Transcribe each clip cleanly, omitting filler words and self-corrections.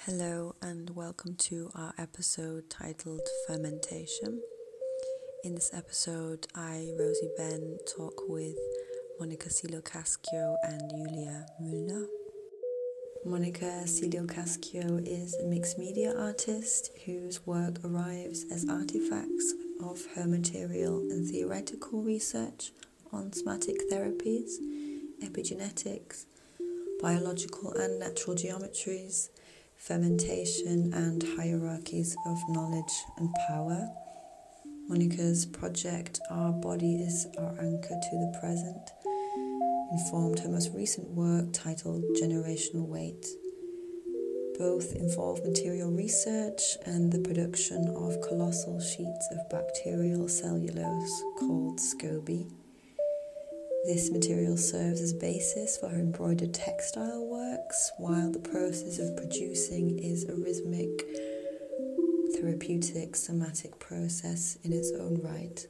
Hello and welcome to our episode titled Fermentation. In this episode, I, Rosie Ben, talk with Monica Cilio-Cascio and Julia Müllner. Monica Cilio-Cascio is a mixed media artist whose work arrives as artifacts of her material and theoretical research on somatic therapies, epigenetics, biological and natural geometries, fermentation and hierarchies of knowledge and power. Monica's project, Our Body is Our Anchor to the Present, informed her most recent work titled Generational Weight. Both involve material research and the production of colossal sheets of bacterial cellulose called SCOBY. This material serves as basis for her embroidered textile works, while the process of producing is a rhythmic, therapeutic, somatic process in its own right.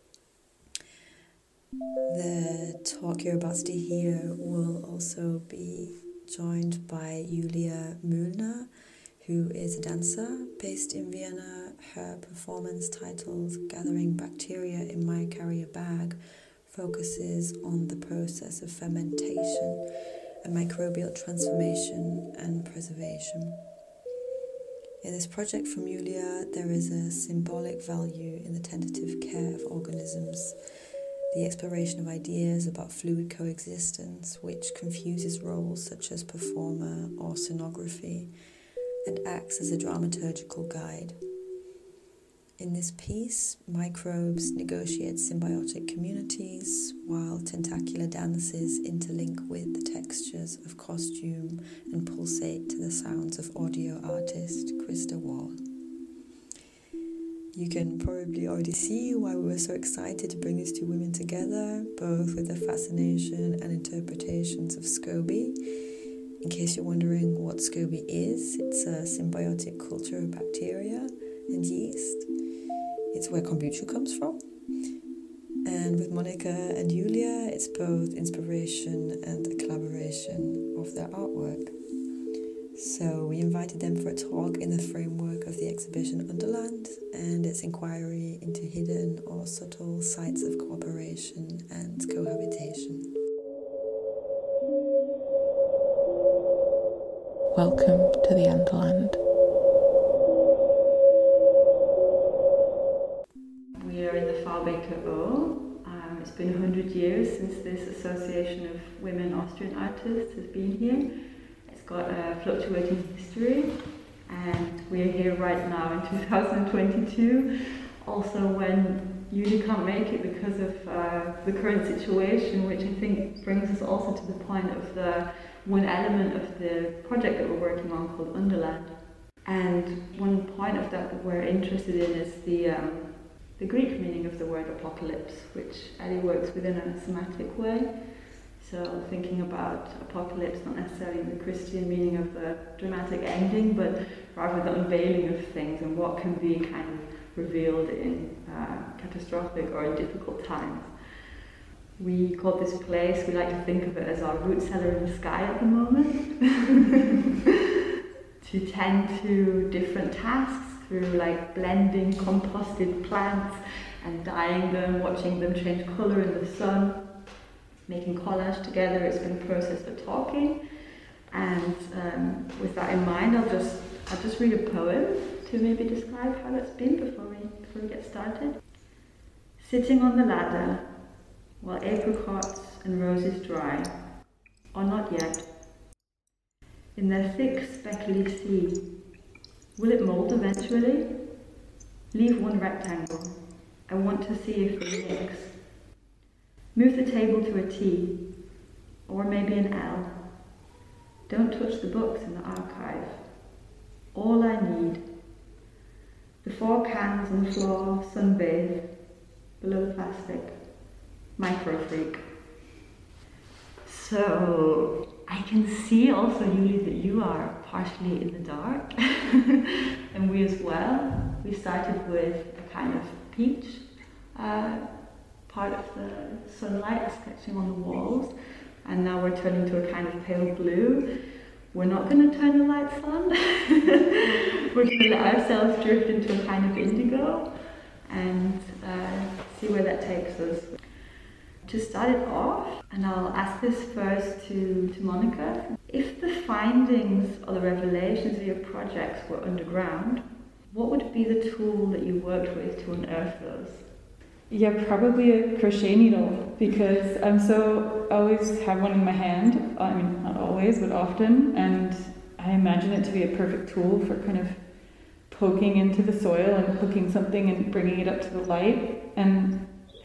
The talk you're about to hear will also be joined by Julia Müllner, who is a dancer based in Vienna. Her performance titled Gathering Bacteria in My Carrier Bag focuses on the process of fermentation and microbial transformation and preservation. In this project from Julia, there is a symbolic value in the tentative care of organisms, the exploration of ideas about fluid coexistence, which confuses roles such as performer or scenography and acts as a dramaturgical guide. In this piece, microbes negotiate symbiotic communities, while tentacular dances interlink with the textures of costume and pulsate to the sounds of audio artist Krista Wall. You can probably already see why we were so excited to bring these two women together, both with their fascination and interpretations of SCOBY. In case you're wondering what SCOBY is, it's a symbiotic culture of bacteria and yeast. It's where kombucha comes from. And with Monica and Julia, it's both inspiration and a collaboration of their artwork. So we invited them for a talk in the framework of the exhibition Underland and its inquiry into hidden or subtle sites of cooperation and cohabitation. Welcome to the Underland. We are in the Fahrbeker O. It's been 100 years since this Association of Women Austrian Artists has been here. It's got a fluctuating history, and we're here right now in 2022. Also, when Julie can't make it because of the current situation, which I think brings us also to the point of the one element of the project that we're working on called Underland. And one point of that we're interested in is the Greek meaning of the word apocalypse, which Ellie works within a somatic way. So thinking about apocalypse not necessarily in the Christian meaning of the dramatic ending, but rather the unveiling of things and what can be kind of revealed in catastrophic or in difficult times. We call this place, we like to think of it as our root cellar in the sky at the moment, to tend to different tasks through like blending composted plants and dyeing them, watching them change colour in the sun, making collage together. It's been a process for talking, and with that in mind, I'll just read a poem to maybe describe how that's been before we get started. Sitting on the ladder while apricots and roses dry, or not yet, in their thick speckly sea. Will it mould eventually? Leave one rectangle. I want to see if they mix. Move the table to a T, or maybe an L. Don't touch the books in the archive. All I need. The 4 cans on the floor, sunbathe, below the plastic. Microfreak. So I can see also, Julie, that you are partially in the dark, and we as well. We started with a kind of peach part of the sunlight sketching on the walls, and now we're turning to a kind of pale blue. we're not going to turn the lights on. We're going to let ourselves drift into a kind of indigo and see where that takes us. To start it off, and I'll ask this first to Monica, if the findings or the revelations of your projects were underground, what would be the tool that you worked with to unearth those? Yeah, probably a crochet needle, because I always have one in my hand. I mean, not always, but often, and I imagine it to be a perfect tool for kind of poking into the soil and hooking something and bringing it up to the light. And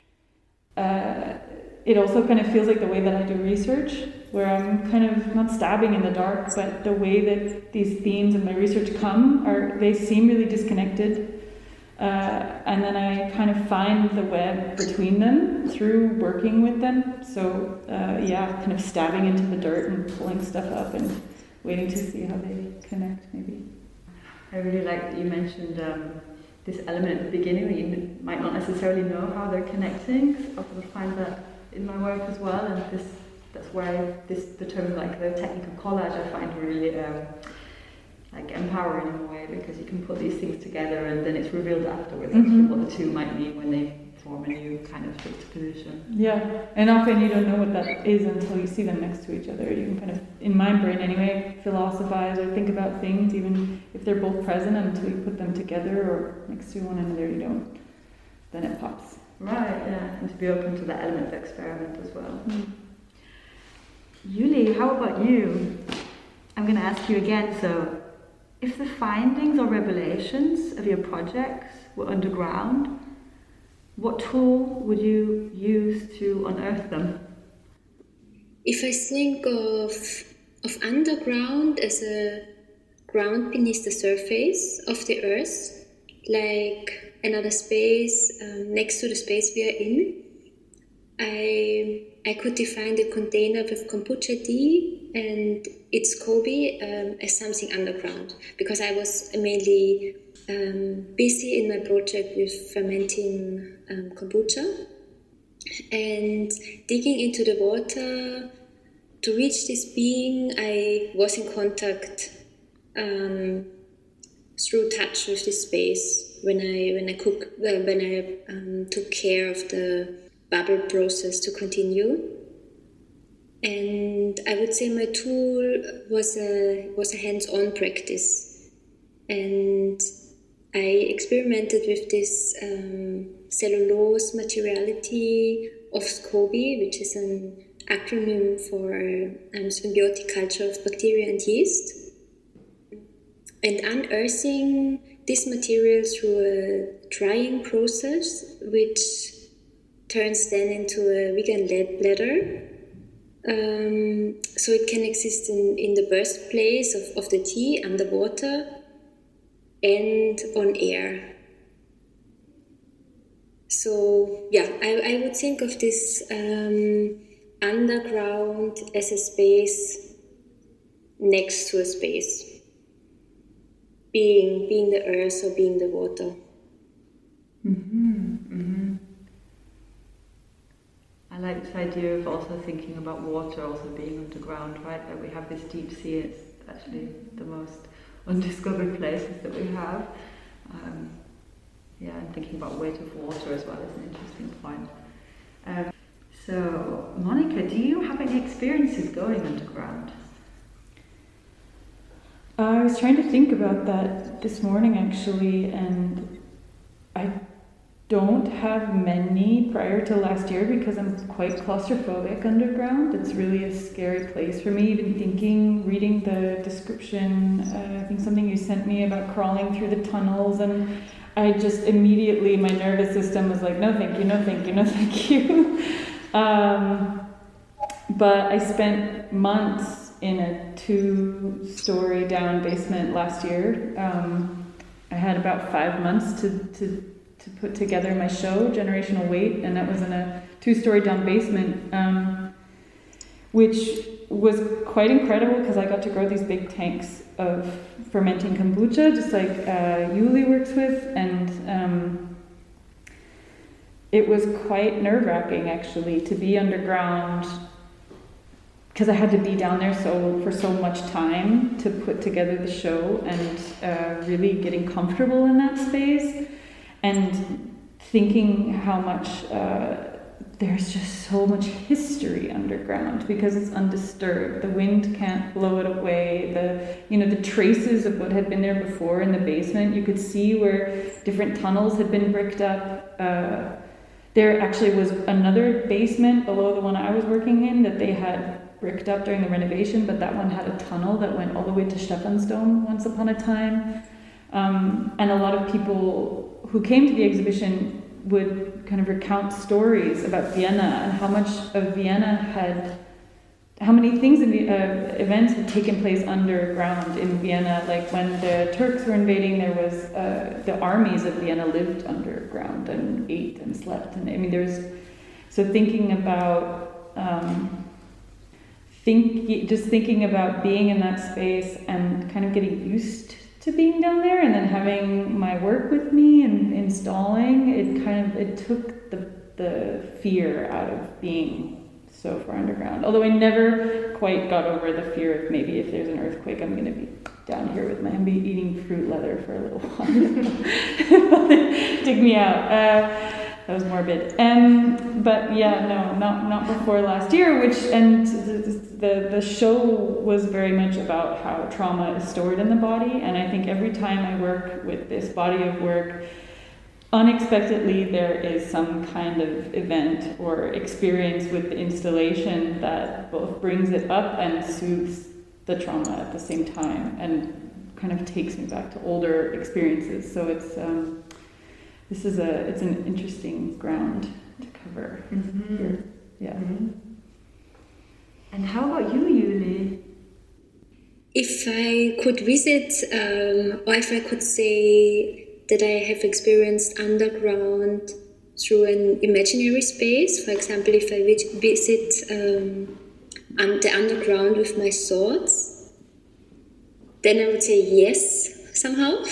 it also kind of feels like the way that I do research, where I'm kind of not stabbing in the dark, but the way that these themes in my research they seem really disconnected. And then I kind of find the web between them through working with them. So kind of stabbing into the dirt and pulling stuff up and waiting to see how they connect, maybe. I really like that you mentioned this element at the beginning that you might not necessarily know how they're connecting. I often find that in my work as well, and that's why the term like the technique of collage I find really like empowering in a way, because you can put these things together and then it's revealed afterwards actually what the two might mean when they form a new kind of juxtaposition. Yeah, and often you don't know what that is until you see them next to each other. You can kind of, in my brain anyway, philosophize or think about things even if they're both present, until you put them together or next to one another you don't. Then it pops. Right, yeah, and to be open to that element of experiment as well. Yuli, how about you? I'm going to ask you again, so if the findings or revelations of your projects were underground, what tool would you use to unearth them? If I think of underground as a ground beneath the surface of the earth, like another space next to the space we are in, I could define the container with kombucha tea and its Kobe as something underground, because I was mainly busy in my project with fermenting kombucha and digging into the water. To reach this being, I was in contact through touch with this space when I took care of the bubble process to continue. And I would say my tool was a hands-on practice, and I experimented with this cellulose materiality of SCOBY, which is an acronym for symbiotic culture of bacteria and yeast, and unearthing this material through a drying process, which turns then into a vegan leather. So it can exist in the birthplace of the tea, underwater, and on air. So yeah, I would think of this underground as a space next to a space, being the earth or being the water. I like this idea of also thinking about water also being underground, right? That we have this deep sea, it's actually the most undiscovered places that we have. And thinking about weight of water as well is an interesting point. So, Monica, do you have any experiences going underground? I was trying to think about that this morning actually, and I don't have many prior to last year because I'm quite claustrophobic underground. It's really a scary place for me, even reading the description, I think something you sent me about crawling through the tunnels, and I just immediately, my nervous system was like, no thank you, no thank you, no thank you. But I spent months in a 2-story down basement last year. I had about 5 months to put together my show, Generational Weight, and that was in a 2-story down basement, which was quite incredible because I got to grow these big tanks of fermenting kombucha, just like Yuli works with, and it was quite nerve-wracking actually to be underground, because I had to be down there for so much time to put together the show, and really getting comfortable in that space, and thinking how much there's just so much history underground because it's undisturbed. The wind can't blow it away. The traces of what had been there before in the basement, you could see where different tunnels had been bricked up. There actually was another basement below the one I was working in that they had bricked up during the renovation, but that one had a tunnel that went all the way to Stephansdom once upon a time. And a lot of people who came to the exhibition would kind of recount stories about Vienna and how much of Vienna how many things in the events had taken place underground in Vienna. Like when the Turks were invading, there was the armies of Vienna lived underground and ate and slept. And I mean, so thinking about thinking about being in that space and kind of getting used to being down there, and then having my work with me and installing it took the fear out of being so far underground. Although I never quite got over the fear of maybe if there's an earthquake, I'm going to be down here and be eating fruit leather for a little while. Dig me out. That was morbid. But yeah, no, not before last year. The show was very much about how trauma is stored in the body, and I think every time I work with this body of work, unexpectedly there is some kind of event or experience with the installation that both brings it up and soothes the trauma at the same time, and kind of takes me back to older experiences. So it's an interesting ground to cover here. Yeah. Mm-hmm. And how about you, Yuli? If I could visit, or if I could say that I have experienced underground through an imaginary space, for example, if I visit the underground with my thoughts, then I would say yes, somehow.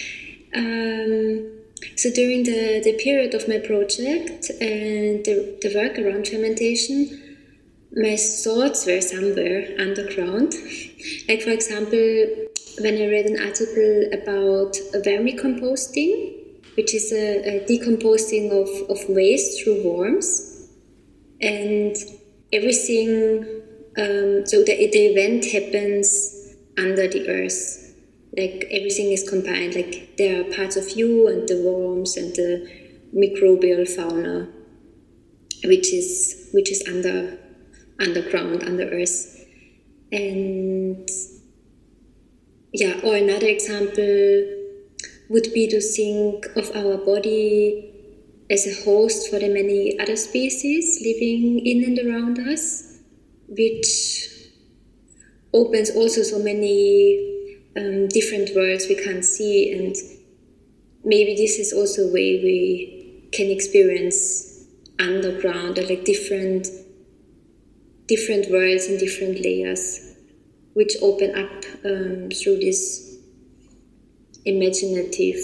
So during the period of my project and the work around fermentation, my thoughts were somewhere underground. Like, for example, when I read an article about vermicomposting, which is a decomposing of waste through worms, and everything, so the event happens under the earth. Like, everything is combined, like there are parts of you and the worms and the microbial fauna, which is underground, under earth. And yeah, or another example would be to think of our body as a host for the many other species living in and around us, which opens also so many different worlds we can't see, and maybe this is also a way we can experience underground, or like different worlds and different layers, which open up through this imaginative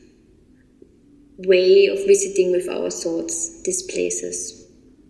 way of visiting with our thoughts these places.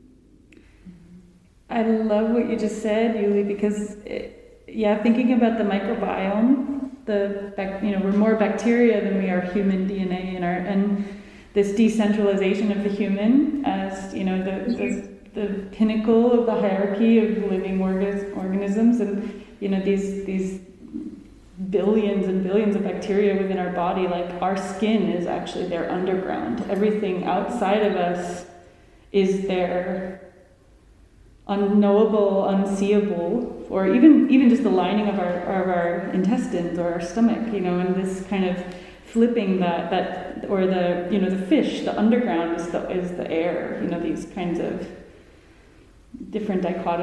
I love what you just said, Yuli, because thinking about the microbiome, we're more bacteria than we are human DNA, and this decentralization of the human as the pinnacle of the hierarchy of living organisms, and these billions and billions of bacteria within our body. Like, our skin is actually there underground. Everything outside of us is there, unknowable, unseeable, or even just the lining of our intestines or our stomach, and this kind of flipping that or the fish, the underground is the air, these kinds of different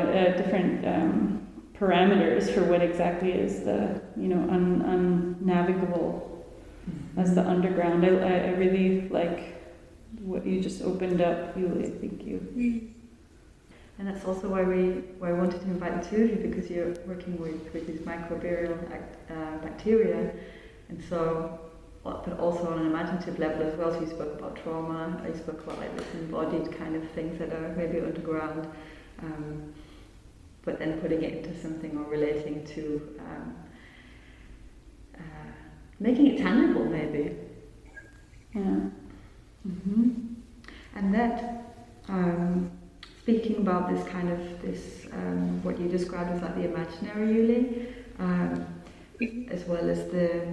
parameters for what exactly is the unnavigable as the underground. I really like what you just opened up, Yuli. Thank you. And that's also why I wanted to invite the two of you, because you're working with these microbial bacteria, and so, but also on an imaginative level as well. So you spoke about trauma, you spoke about like this embodied kind of things that are maybe underground. but then putting it into something or relating to making it tangible, maybe. Yeah. Mm-hmm. And that, speaking about this kind of what you described as like the imaginary Yuli, as well as the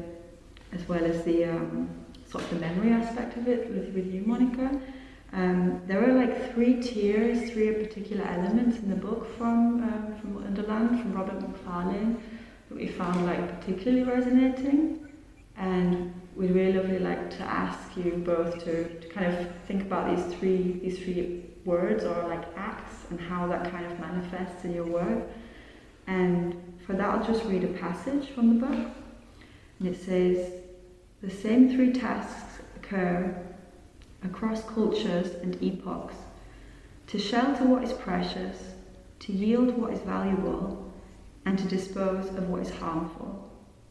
sort of the memory aspect of it with you, Monica. There are like three particular elements in the book from Underland, from Robert Macfarlane, that we found like particularly resonating, and we'd really like to ask you both to kind of think about these three words or like acts and how that kind of manifests in your work. And for that, I'll just read a passage from the book, and it says, "The same three tasks occur across cultures and epochs: to shelter what is precious, to yield what is valuable, and to dispose of what is harmful."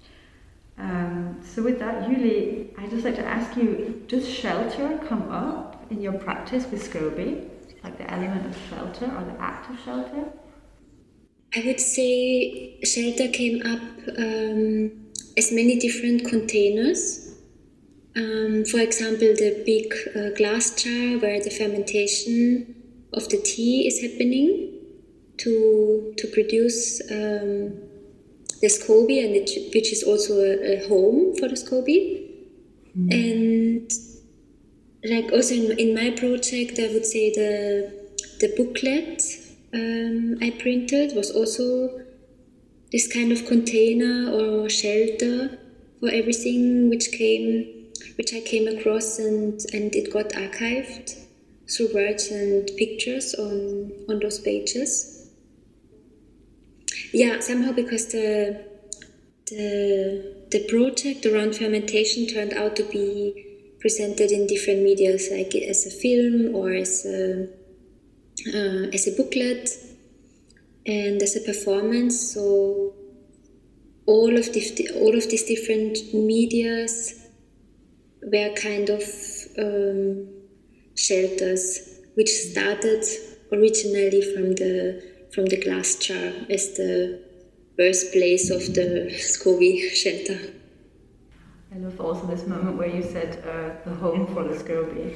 So with that, Yuli, I'd just like to ask you, does shelter come up in your practice with SCOBY? Like the element of shelter or the act of shelter? I would say shelter came up as many different containers. For example, the big glass jar where the fermentation of the tea is happening to produce the SCOBY, and which is also a home for the SCOBY. Mm. And like also in my project, I would say the booklet I printed was also this kind of container or shelter for everything which I came across, and it got archived through words and pictures on those pages. Yeah, somehow because the project around fermentation turned out to be presented in different media, like as a film or as a booklet and as a performance. So all of these different medias were kind of shelters, which started originally from the glass jar as the birthplace of the SCOBY shelter. I love also this moment where you said the home for the SCOBY.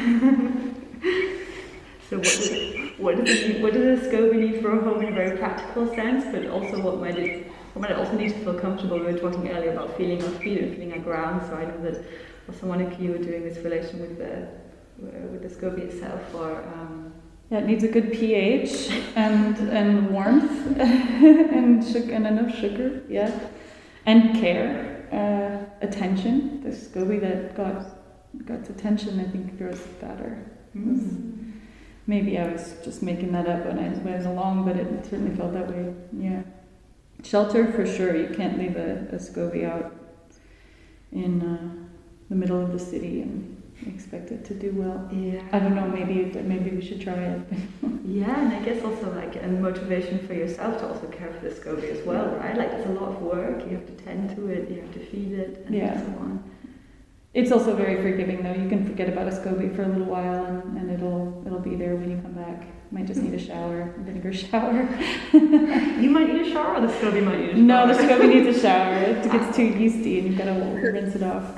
So what does a SCOBY need for a home in a very practical sense, but also what might it also need to feel comfortable? We were talking earlier about feeling our feet and feeling our ground, so I know that also Monica, you were doing this relation with the SCOBY itself, or yeah, it needs a good pH and warmth and enough sugar, yeah, and care, attention. The SCOBY that got attention, I think, grows better. Mm. Maybe I was just making that up when I was along, but it certainly felt that way. Yeah, shelter for sure. You can't leave a SCOBY out in the middle of the city and expect it to do well. Yeah. I don't know, maybe we should try it. Yeah, and I guess also like a motivation for yourself to also care for the SCOBY as well, right? Like it's a lot of work, you have to tend to it, you have to feed it, and so on. It's also very forgiving though. You can forget about a SCOBY for a little while and it'll be there when you come back. You might just need a shower, a vinegar shower. You might need a shower, or the SCOBY might need a shower? No, the SCOBY needs a shower. It gets too yeasty and you've got to rinse it off.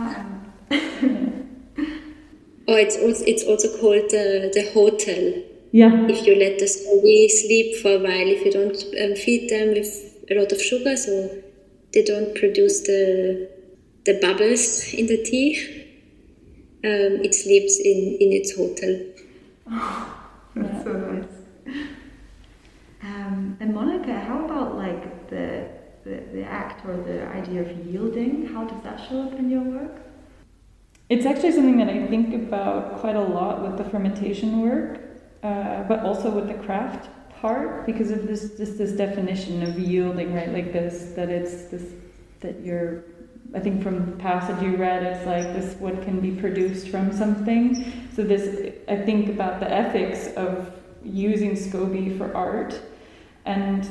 Or it's also called the hotel. Yeah. If you let the SCOBY sleep for a while, if you don't feed them with a lot of sugar, so they don't produce the bubbles in the tea, it sleeps in its hotel. Oh, that's so nice. And Monica, how about like the act or the idea of yielding? How does that show up in your work? It's actually something that I think about quite a lot with the fermentation work, but also with the craft part, because of this definition of yielding, right? Like that you're, I think from the passage you read, it's like this, what can be produced from something. So this, I think about the ethics of using SCOBY for art, and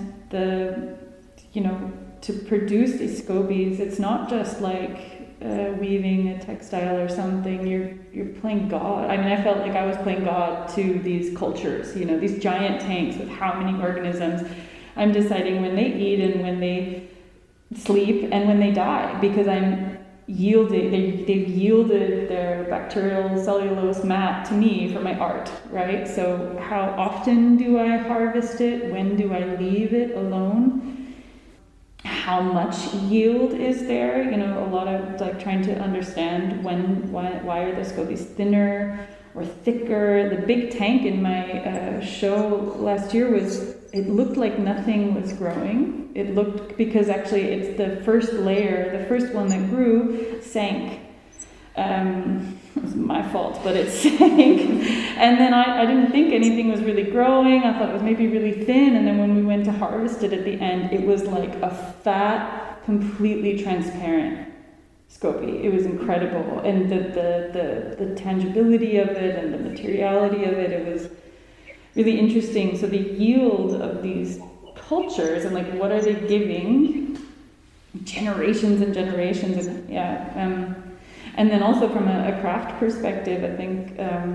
to produce these SCOBYs, it's not just like weaving a textile or something. You're playing God. I mean, I felt like I was playing God to these cultures, these giant tanks with how many organisms, I'm deciding when they eat and when they sleep and when they die, because I'm yielding, they've yielded their bacterial cellulose mat to me for my art, right? So how often do I harvest it? When do I leave it alone? How much yield is there? You know, a lot of like trying to understand why are the scobies thinner or thicker. The big tank in my show last year it looked like nothing was growing. It looked, because actually it's the first layer, the first one that grew sank. It was my fault, but it sank. And then I didn't think anything was really growing. I thought it was maybe really thin. And then when we went to harvest it at the end, it was like a fat, completely transparent SCOBY. It was incredible. And the tangibility of it and the materiality of it, it was really interesting. So the yield of these cultures and like what are they giving generations and generations, and and then also from a craft perspective, I think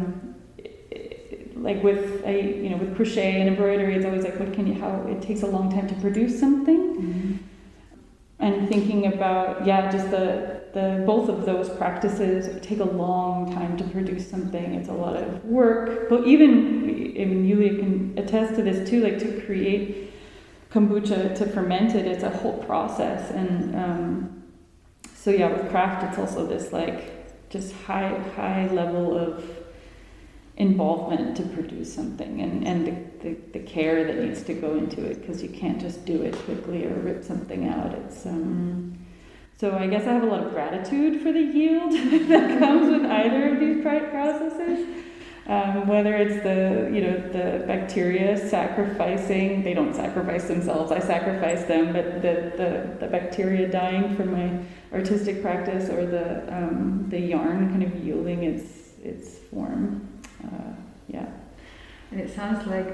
like with with crochet and embroidery, it's always like how it takes a long time to produce something. Mm-hmm. And thinking about just the both of those practices take a long time to produce something. It's a lot of work. But even Julia can attest to this too, like to create kombucha, to ferment it, it's a whole process. And so with craft, it's also this like just high level of involvement to produce something, and the care that needs to go into it, because you can't just do it quickly or rip something out. It's so I guess I have a lot of gratitude for the yield that comes with either of these processes. Whether it's the bacteria sacrificing, they don't sacrifice themselves, I sacrifice them, but the bacteria dying for my artistic practice, or the yarn kind of yielding its form. And it sounds like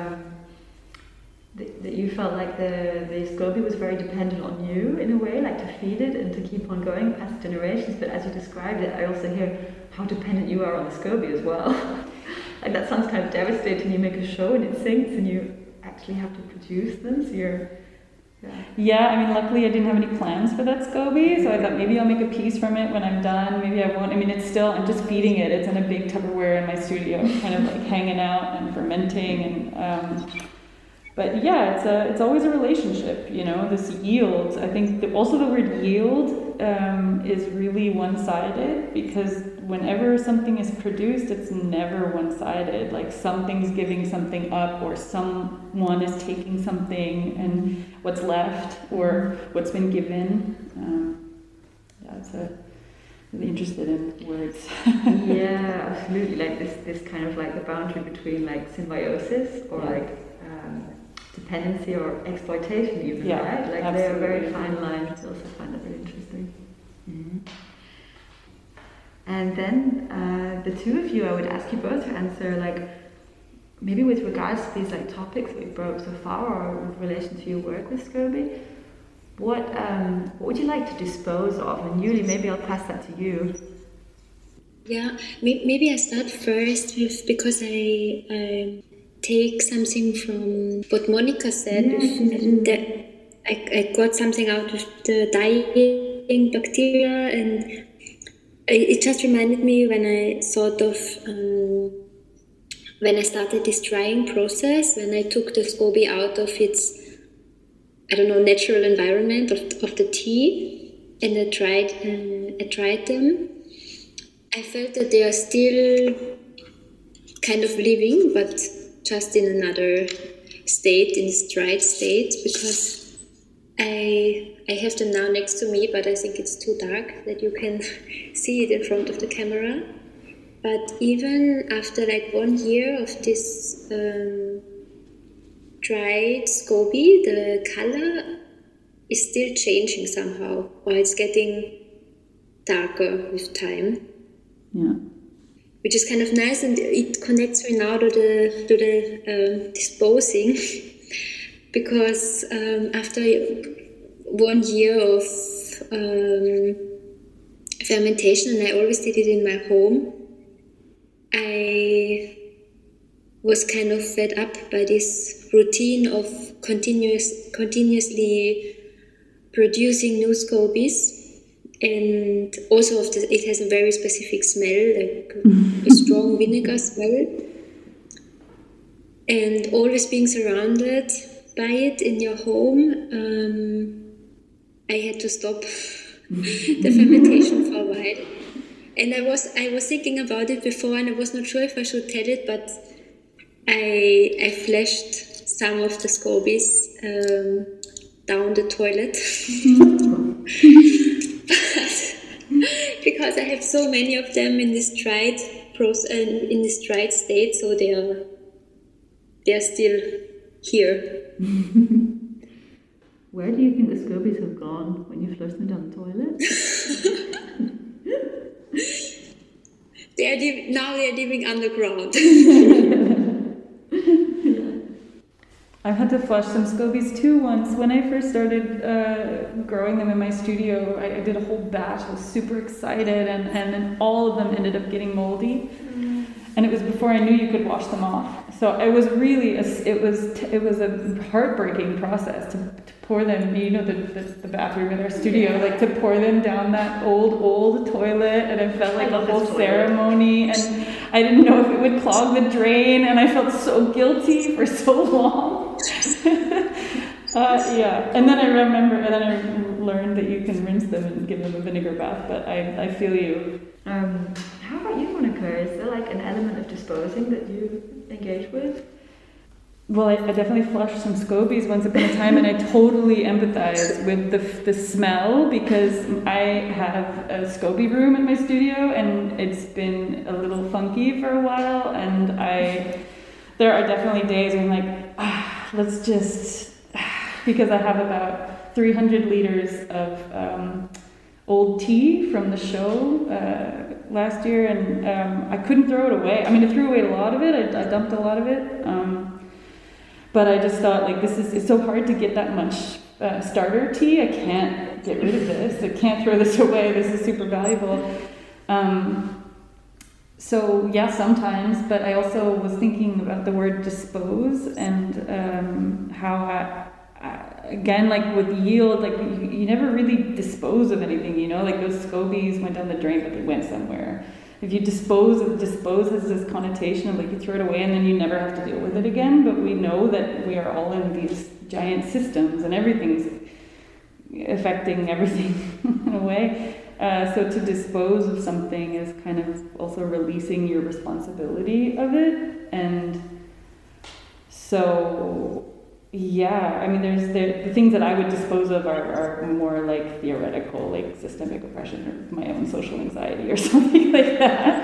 that you felt like the SCOBY was very dependent on you in a way, like to feed it and to keep on going past generations. But as you described it, I also hear how dependent you are on the SCOBY as well. Like that sounds kind of devastating. You make a show and it sinks, and you actually have to produce them. So you're I mean, luckily I didn't have any plans for that SCOBY, so I thought maybe I'll make a piece from it when I'm done, maybe I won't. I mean, it's still, I'm just feeding it. It's in a big Tupperware in my studio, kind of like hanging out and fermenting, and but it's always a relationship, this yield. I think also the word yield is really one-sided, because whenever something is produced, it's never one-sided. Like something's giving something up, or someone is taking something, and what's left, or what's been given. It's really interested in words. Yeah, absolutely. Like this kind of like the boundary between like symbiosis or like dependency or exploitation, even, right? Like they are very fine lines. I also find that very interesting. Mm-hmm. And then the two of you, I would ask you both to answer, like, maybe with regards to these like topics that we broke so far, or with relation to your work with SCOBY, what would you like to dispose of? And Julie, maybe I'll pass that to you. Yeah, maybe I start first with, because I take something from what Monica said. I got something out of the dying bacteria, and it just reminded me when I thought of when I started this drying process, when I took the SCOBY out of its, natural environment of the tea, and I tried them. I felt that they are still kind of living, but just in another state, in this dried state, because I have them now next to me, but I think it's too dark that you can see it in front of the camera. But even after like 1 year of this dried SCOBY, the color is still changing somehow, or it's getting darker with time. Yeah. Which is kind of nice, and it connects me now to the disposing, because after 1 year of fermentation, and I always did it in my home, I was kind of fed up by this routine of continuously producing new scobies, and also it has a very specific smell, like a strong vinegar smell, and always being surrounded by it in your home. I had to stop the fermentation for a while, and I was thinking about it before, and I was not sure if I should tell it, but I flushed some of the scobies down the toilet. But because I have so many of them in this dried state, so they are still here. Where do you think the scobies have gone when you flushed them down the toilet? Now they're living underground. I had to flush some scobies too once. When I first started growing them in my studio, I did a whole batch. I was super excited, and then all of them ended up getting moldy. And it was before I knew you could wash them off. So it was really it was a heartbreaking process to pour them. You know, the bathroom in our studio, like to pour them down that old toilet, and it felt like a whole ceremony. And I didn't know if it would clog the drain, and I felt so guilty for so long. Yeah, and then I learned that you can rinse them and give them a vinegar bath. But I feel you. How about you, Monica? Is there like an element of disposing that you engage with? Well, I definitely flushed some scobies once upon a time, and I totally empathize with the smell, because I have a SCOBY room in my studio, and it's been a little funky for a while, and there are definitely days when I'm like, let's just, because I have about 300 liters of old tea from the show last year, and I couldn't throw it away. I mean, I threw away a lot of it. I dumped a lot of it. But I just thought, like, it's so hard to get that much starter tea. I can't get rid of this. I can't throw this away. This is super valuable. So yeah, sometimes, but I also was thinking about the word dispose, and how again, like with yield, like you never really dispose of anything, you know, like those scobies went down the drain, but they went somewhere. If you dispose has this connotation of like you throw it away and then you never have to deal with it again, but we know that we are all in these giant systems and everything's affecting everything in a way. So to dispose of something is kind of also releasing your responsibility of it. And so, yeah, I mean, the things that I would dispose of are more like theoretical, like systemic oppression or my own social anxiety or something like that.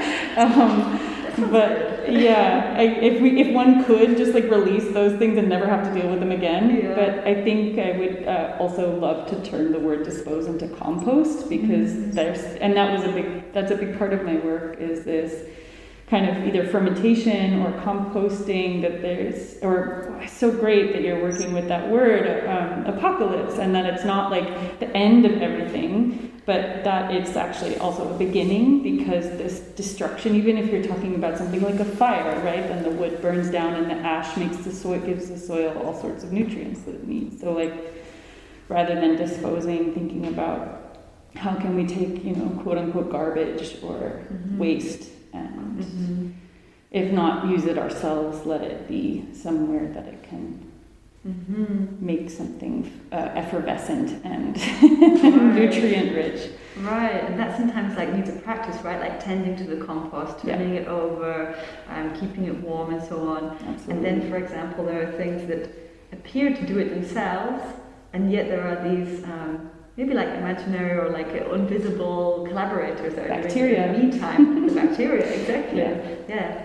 But yeah, if one could just like release those things and never have to deal with them again. Yeah. But I think I would also love to turn the word dispose into compost, because that's a big part of my work, is this kind of either fermentation or composting, or it's so great that you're working with that word, apocalypse, and that it's not like the end of everything, but that it's actually also a beginning, because this destruction, even if you're talking about something like a fire, right, then the wood burns down and the ash gives the soil all sorts of nutrients that it needs. So like, rather than disposing, thinking about how can we take, quote unquote garbage or waste, and if not use it ourselves, let it be somewhere that it can make something effervescent and nutrient rich. Right, and that sometimes like needs a practice, right? Like tending to the compost, turning it over, keeping it warm, and so on. Absolutely. And then, for example, there are things that appear to do it themselves, and yet there are these maybe like imaginary or like invisible collaborators that are doing it in the meantime. The bacteria, exactly. Yeah.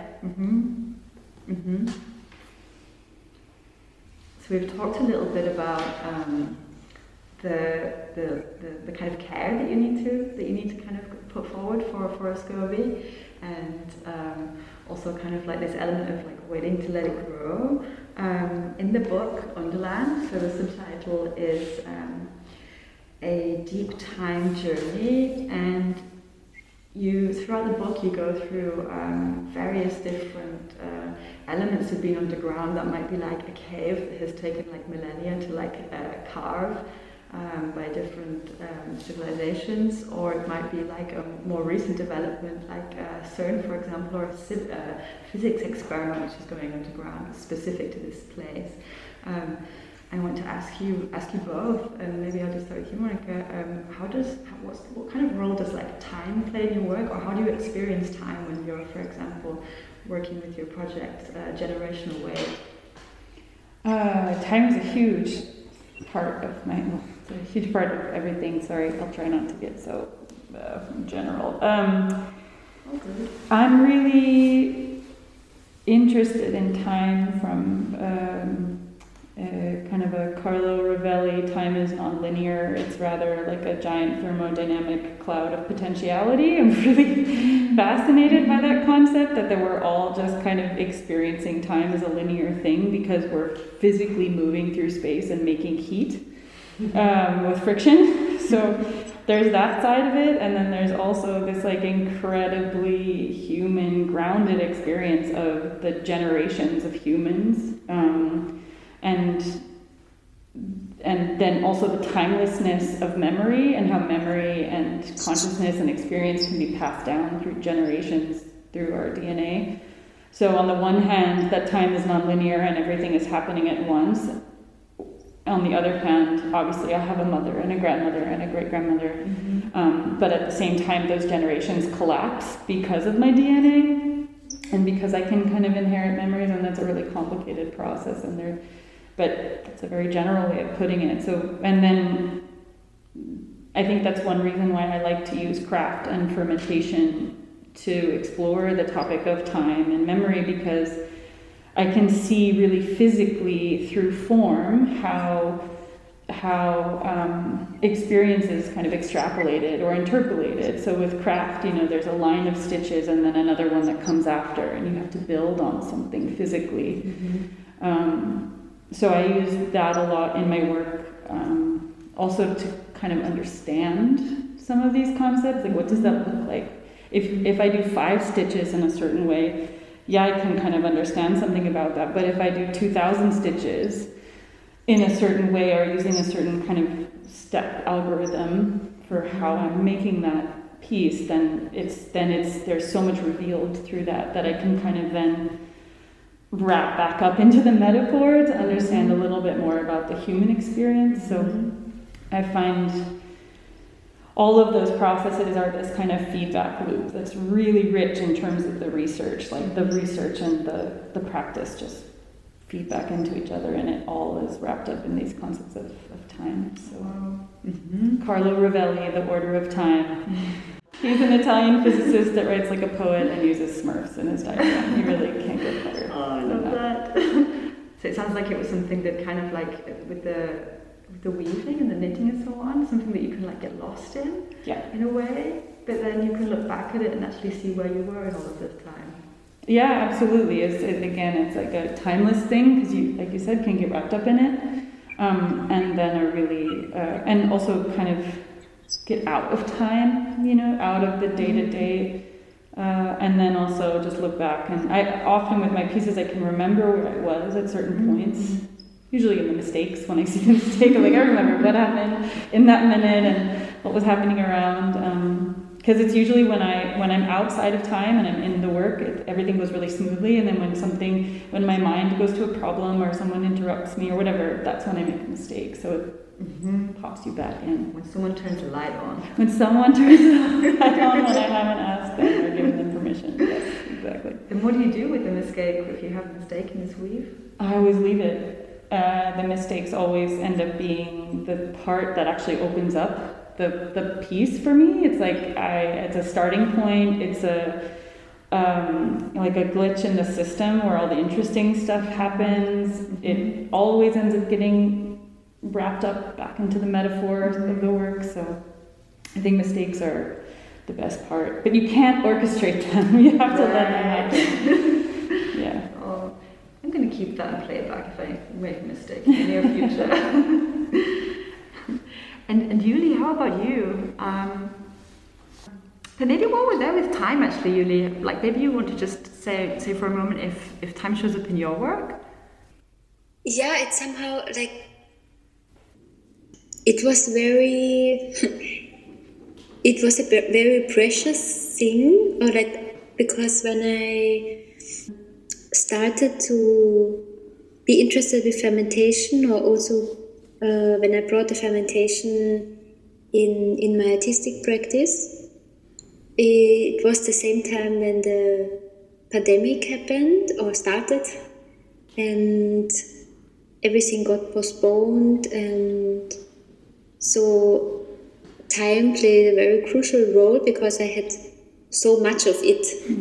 So we've talked a little bit about the kind of care that you need to kind of put forward for a SCOBY, and also kind of like this element of like waiting to let it grow. In the book Underland, so the subtitle is A Deep Time Journey, and throughout the book, you go through various different elements of being underground that might be like a cave that has taken like millennia to like carve by different civilizations, or it might be like a more recent development like CERN, for example, or a physics experiment which is going underground specific to this place. I want to ask you both, and maybe I'll just start with you, Monica. What kind of role does like time play in your work, or how do you experience time when you're, for example, working with your project, Generational Wave? Time is a huge part of it's a huge part of everything. Sorry, I'll try not to get so general. I'm really interested in time from kind of a Carlo Rovelli, time is non-linear, it's rather like a giant thermodynamic cloud of potentiality. I'm really fascinated by that concept, that we're all just kind of experiencing time as a linear thing because we're physically moving through space and making heat with friction. So there's that side of it, and then there's also this like incredibly human, grounded experience of the generations of humans. And then also the timelessness of memory, and how memory and consciousness and experience can be passed down through generations through our DNA. So on the one hand, that time is nonlinear and everything is happening at once. On the other hand, obviously I have a mother and a grandmother and a great-grandmother, but at the same time those generations collapse because of my DNA and because I can kind of inherit memories, and that's a really complicated process, but that's a very general way of putting it. So, and then I think that's one reason why I like to use craft and fermentation to explore the topic of time and memory, because I can see really physically through form how experiences kind of extrapolated or interpolated. So with craft, there's a line of stitches and then another one that comes after, and you have to build on something physically. So I use that a lot in my work, also to kind of understand some of these concepts. Like, what does that look like? If I do 5 stitches in a certain way, I can kind of understand something about that. But if I do 2,000 stitches in a certain way, or using a certain kind of step algorithm for how I'm making that piece, then there's so much revealed through that I can kind of then wrap back up into the metaphor to understand a little bit more about the human experience. So I find all of those processes are this kind of feedback loop that's really rich in terms of the research, like the research and the practice just feed back into each other, and it all is wrapped up in these concepts of time. So Carlo Rovelli, The Order of Time. He's an Italian physicist that writes like a poet and uses Smurfs in his diagram. You really can't get better. Oh, I love that. So it sounds like it was something that kind of like with the weaving and the knitting and so on, something that you can like get lost in a way, but then you can look back at it and actually see where you were in all of this time. Yeah, absolutely. It's like a timeless thing, because you, like you said, can get wrapped up in it, and then are really and also kind of get out of time, out of the day-to-day, and then also just look back. And I often with my pieces, I can remember where I was at certain points, usually in the mistakes. When I see the mistake, I'm like, I remember what happened in that minute and what was happening around, because it's usually when I'm outside of time and I'm in the work, everything goes really smoothly, and then when my mind goes to a problem or someone interrupts me or whatever, that's when I make a mistake. So it pops you back in. When someone turns the light on. When someone turns the light on when I haven't asked them or given them permission. Yes, exactly. And what do you do with a mistake if you have a mistake in this weave? I always leave it. The mistakes always end up being the part that actually opens up the piece for me. It's like it's a starting point. It's like a glitch in the system where all the interesting stuff happens. It always ends up getting wrapped up back into the metaphor of the work. So I think mistakes are the best part, but you can't orchestrate them. You have to let them happen. Yeah. Oh, I'm going to keep that and play it back if I make a mistake in the near future. And Julie, how about you? But maybe while we're there with time, actually, Yuli, like maybe you want to just say for a moment if time shows up in your work. Yeah, it's somehow like it was very. It was a very precious thing, or like because when I started to be interested with fermentation, or also when I brought the fermentation in my artistic practice, it was the same time when the pandemic happened or started, and everything got postponed, and so time played a very crucial role because I had so much of it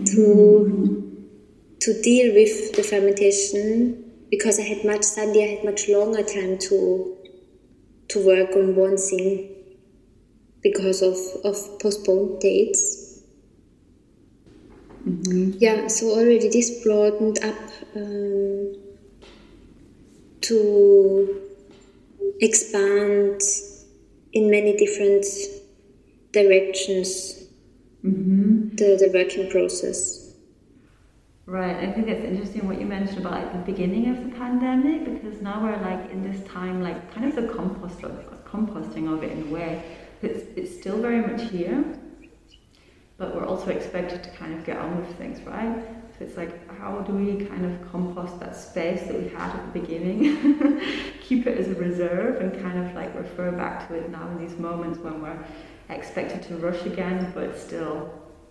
to deal with the fermentation, because I had much longer time to work on one thing because of postponed dates. Yeah, so already this broadened up to expand in many different directions, the working process. Right, I think it's interesting what you mentioned about like the beginning of the pandemic, because now we're like in this time, like kind of the composting of it in a way. It's still very much here, but we're also expected to kind of get on with things, right? So it's like, how do we kind of compost that space that we had at the beginning, keep it as a reserve, and kind of like refer back to it now in these moments when we're expected to rush again, but still,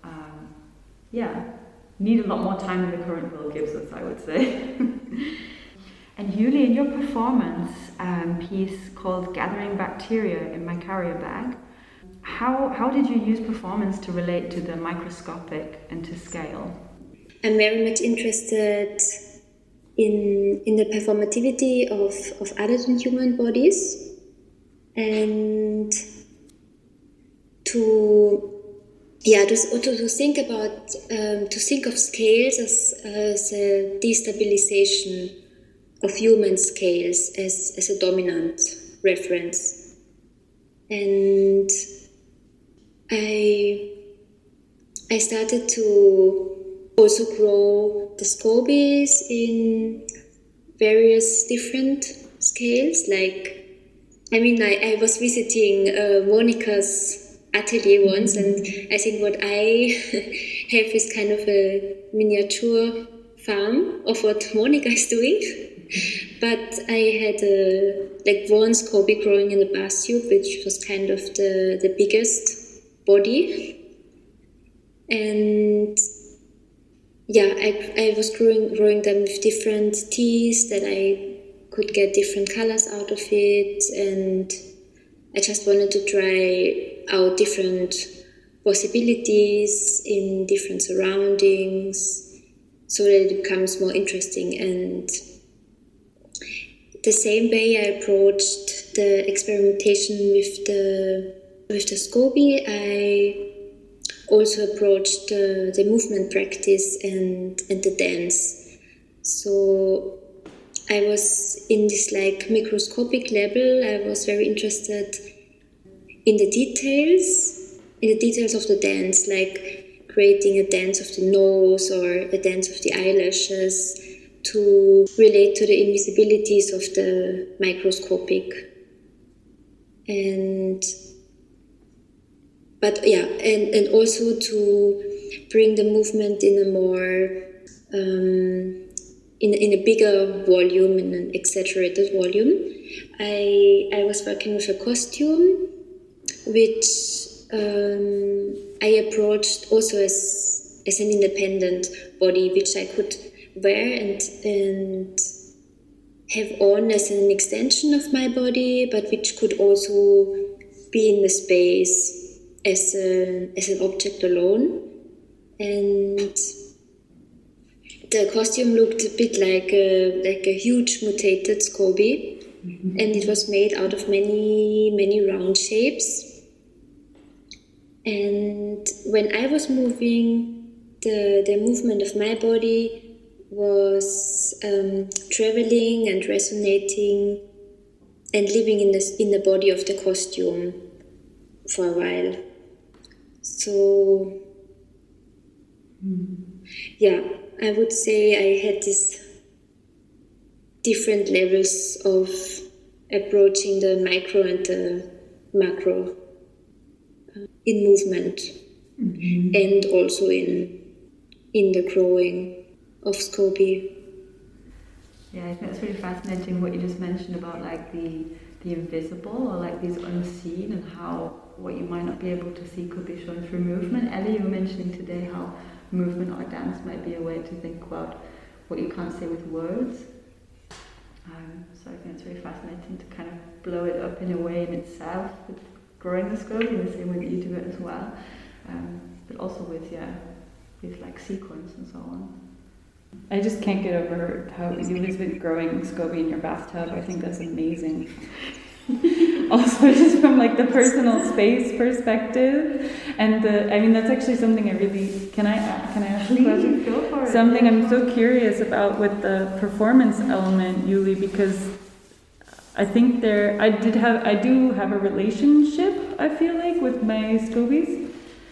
need a lot more than the current world gives us, I would say. And Yuli, in your performance piece called Gathering Bacteria in My Carrier Bag, how did you use performance to relate to the microscopic and to scale? I'm very much interested in the performativity of other than human bodies, and to think of scales as a destabilization of human scales as a dominant reference. And I started to also grow the scobies in various different scales. I was visiting Monica's atelier once, and I think what I have is kind of a miniature farm of what Monica is doing. But I had one SCOBY growing in the bath tube, which was kind of the biggest body. And I was growing them with different teas that I could get different colors out of it, and I just wanted to try out different possibilities in different surroundings so that it becomes more interesting. And the same way I approached the experimentation with the SCOBY, I also approached the movement practice and the dance. So I was in this microscopic level. I was very interested in the details of the dance, like creating a dance of the nose or a dance of the eyelashes to relate to the invisibilities of the microscopic. And also to bring the movement in a more in a bigger volume, in an exaggerated volume. I was working with a costume which I approached also as an independent body, which I could wear and have on as an extension of my body, but which could also be in the space as an object alone. And the costume looked a bit like a huge mutated SCOBY, and it was made out of many round shapes. And when I was moving, the movement of my body was traveling and resonating and living in the body of the costume for a while. So, yeah, I would say I had these different levels of approaching the micro and the macro in movement, and also in the growing of SCOBY. Yeah, I think it's really fascinating what you just mentioned about like the invisible, or like these unseen, and how what you might not be able to see could be shown through movement. Ellie, you were mentioning today how movement or dance might be a way to think about what you can't say with words. So I think it's really fascinating to kind of blow it up in a way in itself, with growing the SCOBY in the same way that you do it as well, but also with like sequence and so on. I just can't get over how Yuli's been growing SCOBY in your bathtub. I think that's amazing. Also, just from like the personal space perspective, and that's actually something I really can I ask a question? Go for it. Something I'm so curious about with the performance element, Yuli, because I think I do have a relationship, I feel like, with my SCOBYs,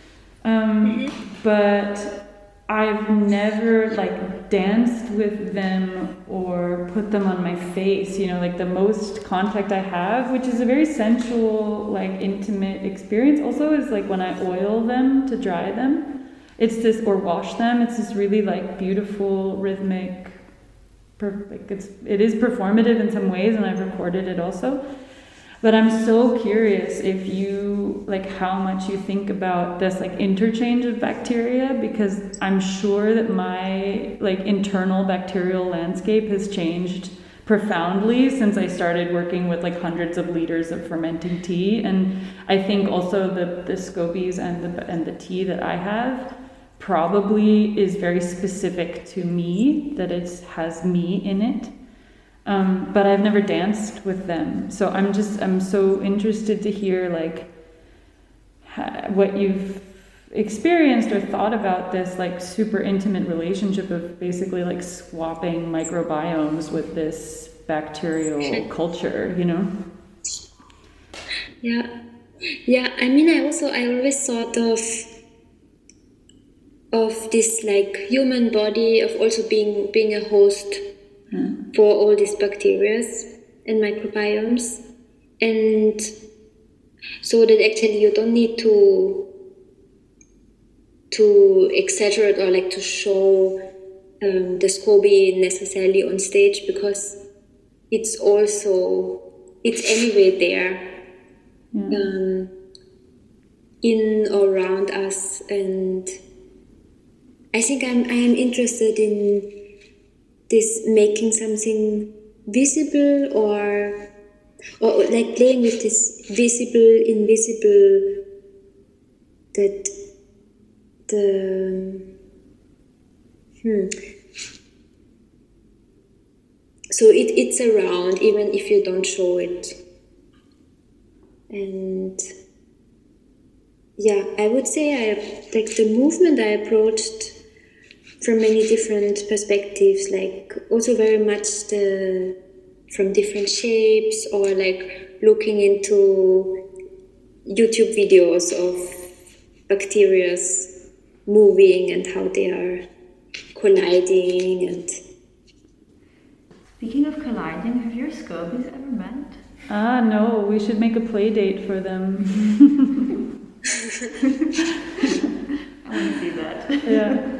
but I've never like danced with them or put them on my face, like the most contact I have, which is a very sensual, like intimate experience also, is like when I oil them to dry them. Or wash them. It's this really like beautiful rhythmic, it is performative in some ways, and I've recorded it also. But I'm so curious if you, like, how much you think about this, like, interchange of bacteria, because I'm sure that my, like, internal bacterial landscape has changed profoundly since I started working with, like, hundreds of liters of fermenting tea. And I think also the SCOBYs and the tea that I have probably is very specific to me, that it has me in it. But I've never danced with them, so I'm so interested to hear like what you've experienced or thought about this like super intimate relationship of basically like swapping microbiomes with this bacterial culture, Yeah. I mean, I always thought of this like human body, of also being a host for all these bacteria and microbiomes, and so that actually you don't need to exaggerate or like to show the SCOBY necessarily on stage, because it's anyway there in or around us. And I think I'm interested in this making something visible, or like playing with this visible, invisible, that so it's around even if you don't show it. And yeah, I would say like the movement I approached from many different perspectives, like also very much from different shapes, or like looking into YouTube videos of bacteria moving and how they are colliding. And speaking of colliding, have your SCOBYs ever met? No, we should make a play date for them. I want to see that. Yeah.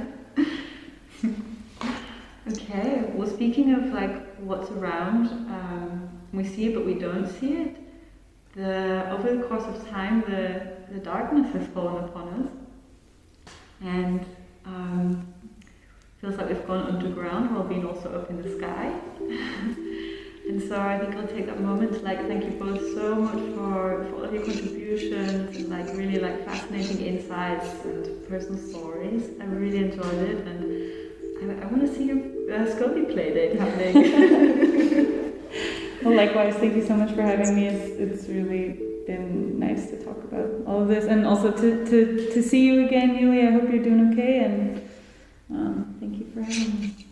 Okay, well, speaking of like what's around, we see it but we don't see it. Over the course of time, the darkness has fallen upon us, and feels like we've gone underground while being also up in the sky. And so I think I'll take that moment to like thank you both so much for all of your contributions and like really like fascinating insights and personal stories. I really enjoyed it, and I want to see your SCOBY play date happening. Well, likewise, thank you so much for having me. It's really been nice to talk about all of this, and also to see you again, Yuli. I hope you're doing okay, and thank you for having me.